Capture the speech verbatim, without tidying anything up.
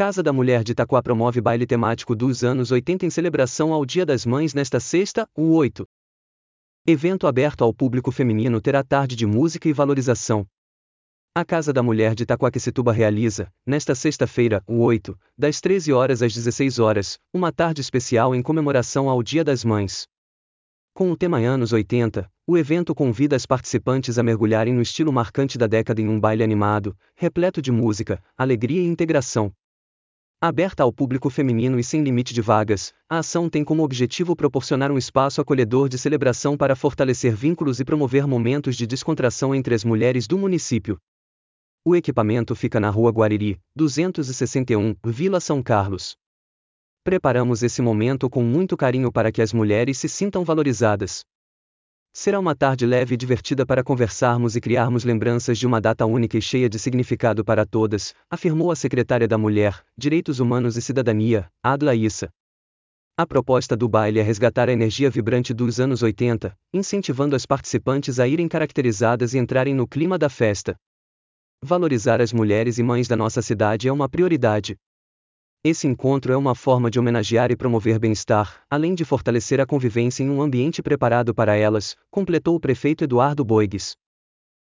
Casa da Mulher de Itaquá promove baile temático dos anos oitenta em celebração ao Dia das Mães nesta sexta, o oito. Evento aberto ao público feminino terá tarde de música e valorização. A Casa da Mulher de Itaquaquecetuba realiza, nesta sexta-feira, o oito, das treze horas às dezesseis horas, uma tarde especial em comemoração ao Dia das Mães. Com o tema anos oitenta, o evento convida as participantes a mergulharem no estilo marcante da década em um baile animado, repleto de música, alegria e integração. Aberta ao público feminino e sem limite de vagas, a ação tem como objetivo proporcionar um espaço acolhedor de celebração para fortalecer vínculos e promover momentos de descontração entre as mulheres do município. O equipamento fica na Rua Guariri, duzentos e sessenta e um, Vila São Carlos. Preparamos esse momento com muito carinho para que as mulheres se sintam valorizadas. Será uma tarde leve e divertida para conversarmos e criarmos lembranças de uma data única e cheia de significado para todas, afirmou a secretária da Mulher, Direitos Humanos e Cidadania, Adla Issa. A proposta do baile é resgatar a energia vibrante dos anos oitenta, incentivando as participantes a irem caracterizadas e entrarem no clima da festa. Valorizar as mulheres e mães da nossa cidade é uma prioridade. Esse encontro é uma forma de homenagear e promover bem-estar, além de fortalecer a convivência em um ambiente preparado para elas, completou o prefeito Eduardo Boigues.